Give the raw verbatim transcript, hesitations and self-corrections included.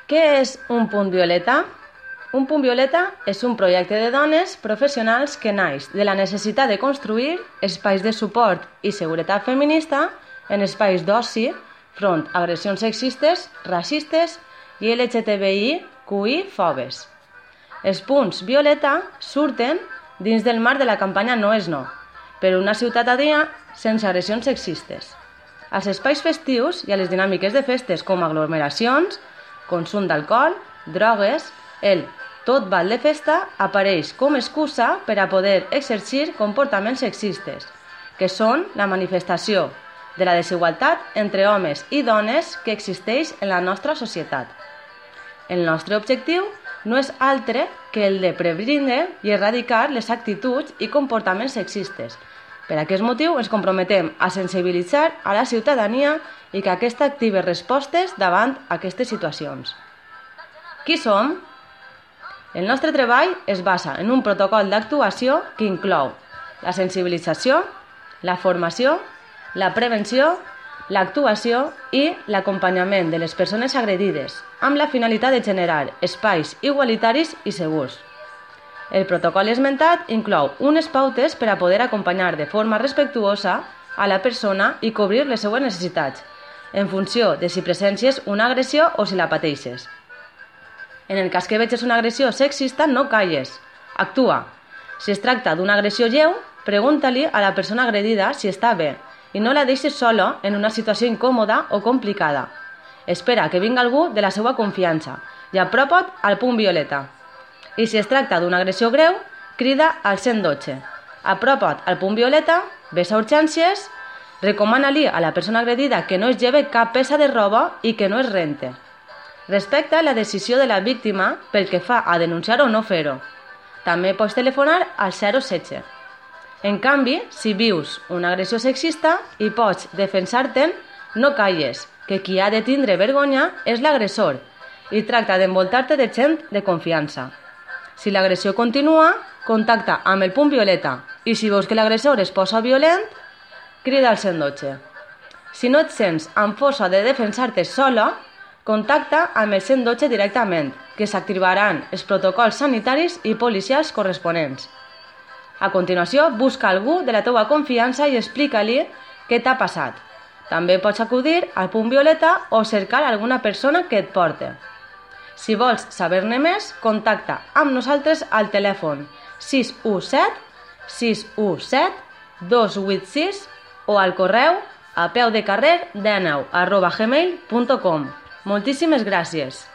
Què és un punt violeta? Un punt violeta és un projecte de dones professionals que naix de la necessitat de construir espais de suport i seguretat feminista en espais d'oci front a agressions sexistes, racistes i L G T B I Q I fòbes. Els punts violeta surten dins del marc de la campanya No és no, per una ciutadania sense agressions sexistes. Als espais festius i a les dinàmiques de festes com aglomeracions, consum d'alcohol, drogues, el tot val de festa apareix com excusa per a poder exercir comportaments sexistes, que són la manifestació de la desigualtat entre homes i dones que existeix en la nostra societat. El nostre objectiu no és altre que el de prevenir i erradicar les actituds i comportaments sexistes. Per aquest motiu ens comprometem a sensibilitzar a la ciutadania i que aquesta active respostes davant aquestes situacions. Qui som? El nostre treball es basa en un protocol d'actuació que inclou la sensibilització, la formació, la prevenció, l'actuació i l'acompanyament de les persones agredides, amb la finalitat de generar espais igualitaris i segurs. El protocol esmentat inclou unes pautes per a poder acompanyar de forma respectuosa a la persona i cobrir les seues necessitats, en funció de si presències una agressió o si la pateixes. En el cas que vegis una agressió sexista, no calles, actua. Si es tracta d'una agressió lleu, pregunta-li a la persona agredida si està bé i no la deixis sola en una situació incòmoda o complicada. Espera que vingui algú de la seva confiança i apropa't al punt violeta. I si es tracta d'una agressió greu, crida al cent dotze. Apropa't al punt violeta, ves a urgències, recomana-li a la persona agredida que no es lleve cap peça de roba i que no es rente. Respecta la decisió de la víctima pel que fa a denunciar o no fer-ho. També pots telefonar al zero setze. En canvi, si vius una agressió sexista i pots defensar-te'n, no calles, que qui ha de tindre vergonya és l'agressor i tracta d'envoltar-te de gent de confiança. Si l'agressió continua, contacta amb el punt violeta i si veus que l'agressor es posa violent, crida al cent dotze. Si no et sents amb força de defensar-te sola, contacta amb el cent dotze directament, que s'activaran els protocols sanitaris i policials corresponents. A continuació, busca algú de la teva confiança i explica-li què t'ha passat. També pots acudir al punt violeta o cercar alguna persona que et porte. Si vols saber-ne més, contacta amb nosaltres al telèfon sis u set sis u set dos vuit sis o al correu a peu de carrer dinou arroba gmail punt com. Moltíssimes gràcies.